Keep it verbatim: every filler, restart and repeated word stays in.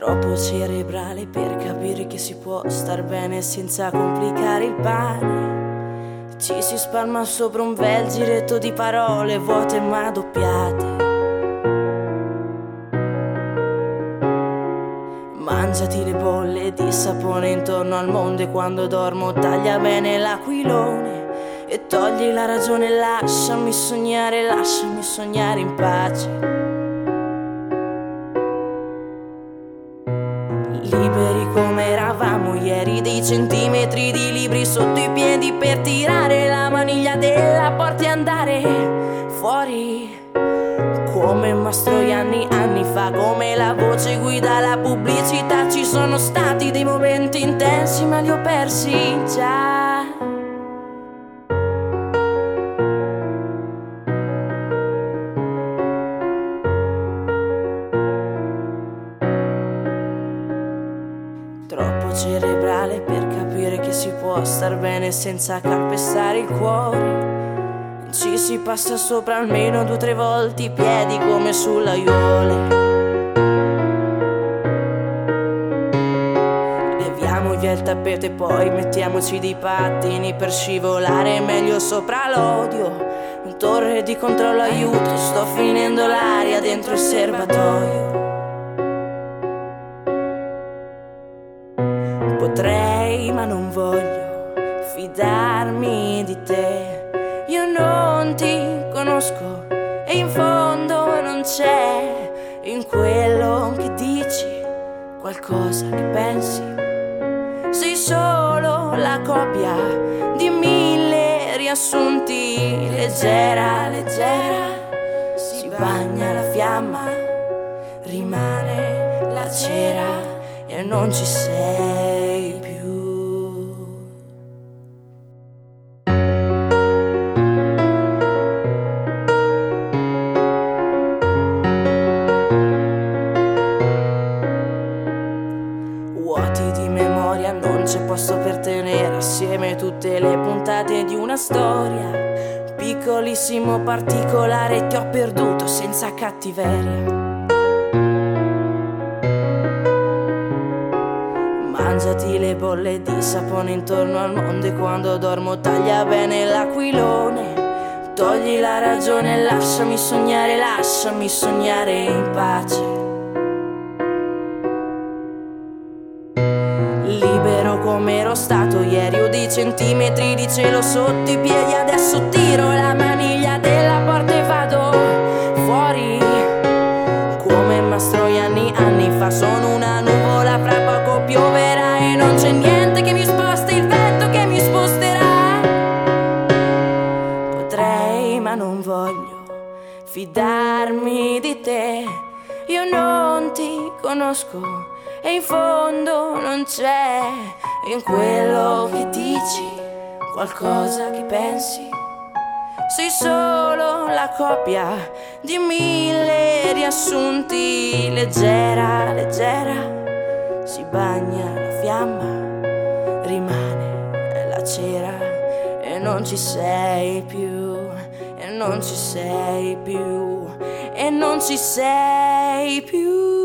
Troppo cerebrale per capire che si può star bene senza complicare il pane. Ci si spalma sopra un bel giretto di parole vuote ma doppiate. Mangiati le bolle di sapone intorno al mondo e quando dormo taglia bene l'aquilone e togli la ragione, lasciami sognare, lasciami sognare in pace. Liberi come eravamo ieri, dei centimetri di libri sotto i piedi per tirare la maniglia della porta e andare fuori. Come Mastroianni anni fa, come la voce guida la pubblicità. Ci sono stati dei momenti intensi ma li ho persi già. Troppo cerebrale per capire che si può star bene senza calpestare il cuore. Ci si passa sopra almeno due o tre volte i piedi come sull'aiuole. Leviamo via il tappeto e poi mettiamoci dei pattini per scivolare meglio sopra l'odio. Un torre di controllo aiuto, sto finendo l'aria dentro il serbatoio. Potrei ma non voglio fidarmi di te. Io non ti conosco e in fondo non c'è in quello che dici qualcosa che pensi. Sei solo la copia di mille riassunti. Leggera, leggera, si bagna la fiamma, rimane la cera e non ci sei più. Vuoti di memoria, non c'è posto per tenere assieme tutte le puntate di una storia. Piccolissimo particolare, ti ho perduto senza cattiveria. Mangiati le bolle di sapone intorno al mondo e quando dormo taglia bene l'aquilone. Togli la ragione, lasciami sognare, lasciami sognare in pace. Libero come ero stato ieri, ho dei centimetri di cielo sotto i piedi. Adesso tiro la maniglia della porta e vado fuori. Come Mastroianni anni fa, sono una nuvola, fra poco pioverà e non c'è niente che mi sposti, il vento che mi sposterà. Potrei ma non voglio fidarmi di te. Io non ti conosco e in fondo non c'è in quello che dici qualcosa che pensi. Sei solo la copia di mille riassunti. Leggera, leggera, si bagna la fiamma, rimane la cera e non ci sei più, e non ci sei più, e non ci sei più.